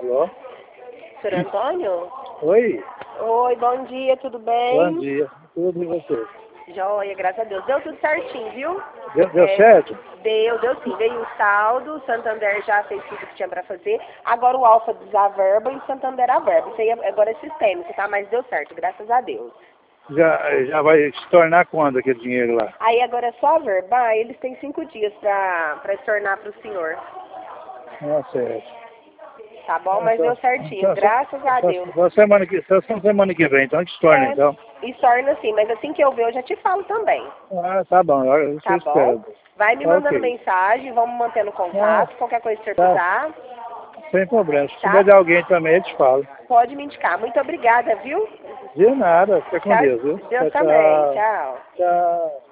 Alô? Senhor Antônio? Oi, Oi, bom dia, tudo bem? bom dia. Tudo e você? Joia, graças a Deus. Deu tudo certinho, viu? Deu certo? Deu sim. Veio o saldo, o Santander já fez tudo que tinha pra fazer. Agora o Alfa desaverba e o Santander averba. Isso aí agora é sistêmico, tá? Mas deu certo, graças a Deus. Já vai se tornar quando aquele dinheiro lá? Aí agora é só averbar, eles têm 5 dias pra estornar pro senhor. Não, certo. Tá bom? Mas deu certinho, graças a Deus. Só semana que vem, então que se torna, então. Estorna sim, mas assim que eu ver eu já te falo também. Ah, tá bom, eu Tá bom? espero. Vai me mandando Ok. mensagem, vamos mantendo contato, qualquer coisa que você Tá, precisar, sem problema. Se tá? souber de alguém também, eu te falo. Pode me indicar. Muito obrigada, viu? De nada, fica com Tchau. Deus, viu? Deus Tchau, também. tchau. Tchau. Tchau.